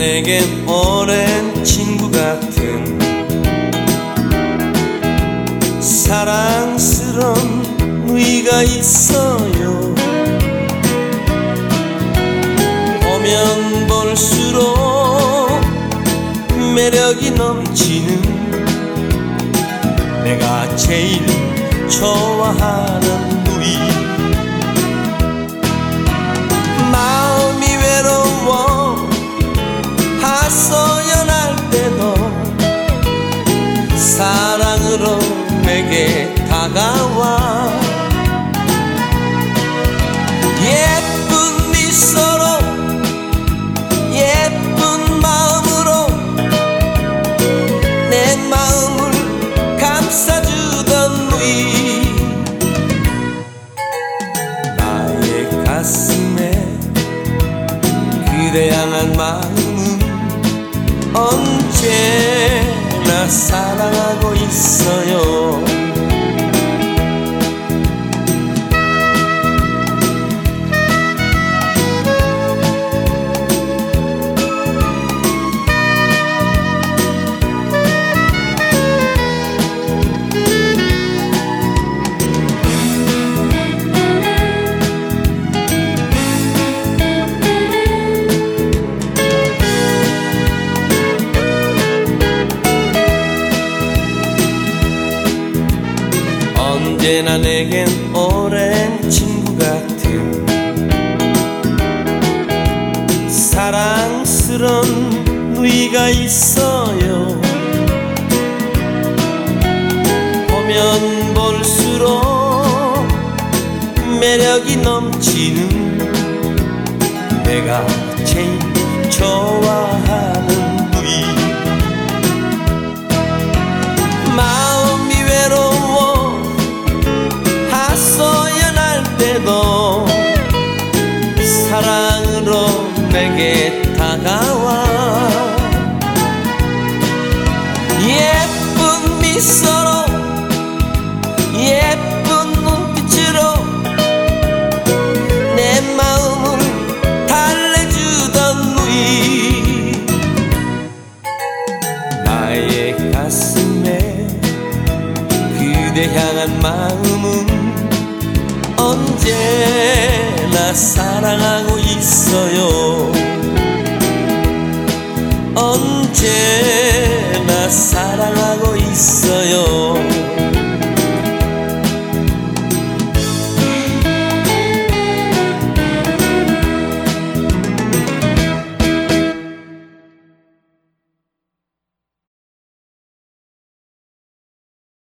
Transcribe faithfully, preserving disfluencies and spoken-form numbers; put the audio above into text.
내겐 오랜 친구 같은 사랑스런 누이가 있어요. 보면 볼수록 매력이 넘치는 내가 제일 좋아하는 누이. 마음이 외로워 하소연할 때도 사랑으로 내게 다가와 예쁜 미소로 예쁜 마음으로 내 마음을 감싸주던 누이. 나의 가슴에 그대 향한 마음은 언제나 사랑하고 있어요. 언제나 내겐 오랜 친구 같은 사랑스런 누이가 있어요. 보면 볼수록 매력이 넘치는 내가 제일 좋아하는 누이. 마음이 외로워 하소연할 때도 사랑으로 내게 다가와 예쁜 미소로 예쁜 눈빛으로 내 마음을 달래주던 누이. 나의 가슴에 그대 향한 마음은 언제나 사랑하고 있어요.